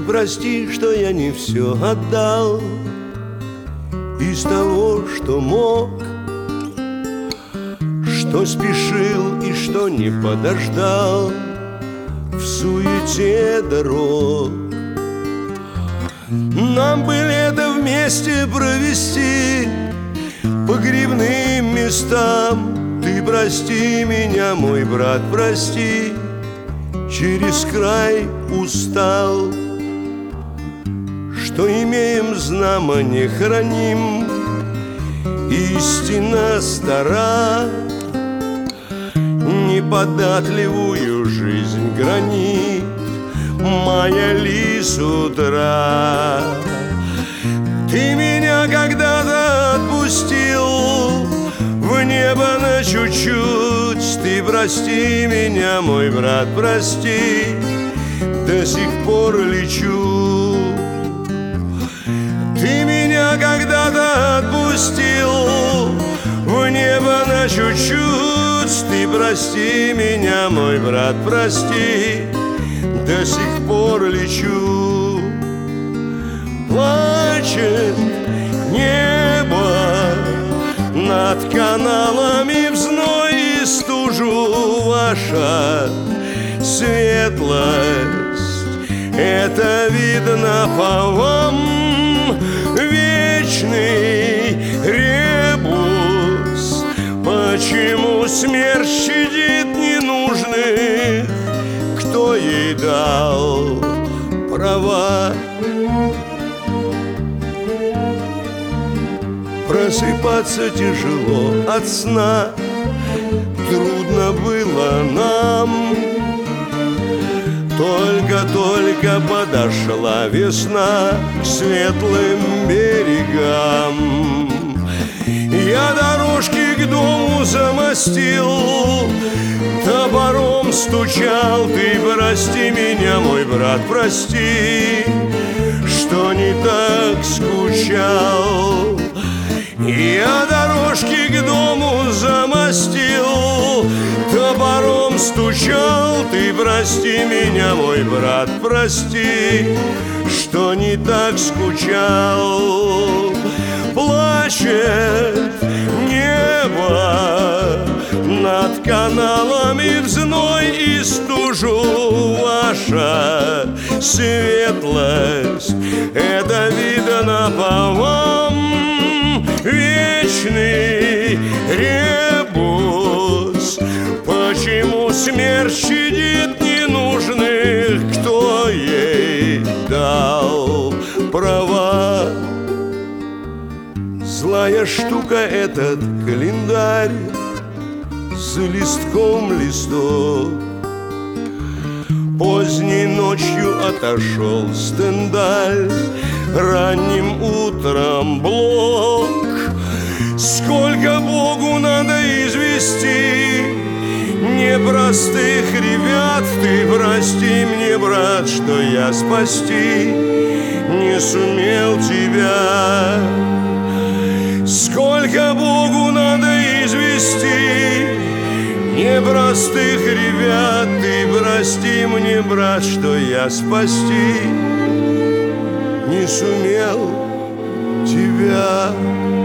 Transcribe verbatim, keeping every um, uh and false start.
прости, что я не все отдал из того, что мог, что спешил и что не подождал в суете дорог. Нам бы лето вместе провести по грибным местам. Ты прости меня, мой брат, прости, через край устал. Что имеем, знамо не храним, истина стара, неподатливую жизнь гранит мая ли с утра. Ты меня когда-то отпустил в небо на чуть-чуть. Ты прости меня, мой брат, прости, до сих пор лечу. Ты меня когда-то отпустил в небо на чуть-чуть. Ты прости меня, мой брат, прости, до сих пор лечу. Плачет небо над каналами в зной и стужу. Ваша светлость, это видно по вам. Вечный ребус, почему смерть щадит ненужных? Кто ей дал права? Просыпаться тяжело от сна, трудно было нам. Только-только подошла весна к светлым берегам. Я дорожки к дому замостил, топором стучал. Ты прости меня, мой брат, прости, что не так скучал. Я дорожки к дому замостил, топором стучал. Ты прости меня, мой брат, прости, что не так скучал. Плачет небо над каналами в зной и стужу. Ваша светлость, это видно по вам. Вечный ребус, почему смерть щадит ненужных? Кто ей дал права? Злая штука этот календарь, с листком листок. Поздней ночью отошел Стендаль, ранним утром Блок. Сколько Богу надо извести непростых ребят. Ты прости мне, брат, что я спасти не сумел тебя. Сколько Богу надо извести непростых ребят. Ты прости мне, брат, что я спасти не сумел тебя.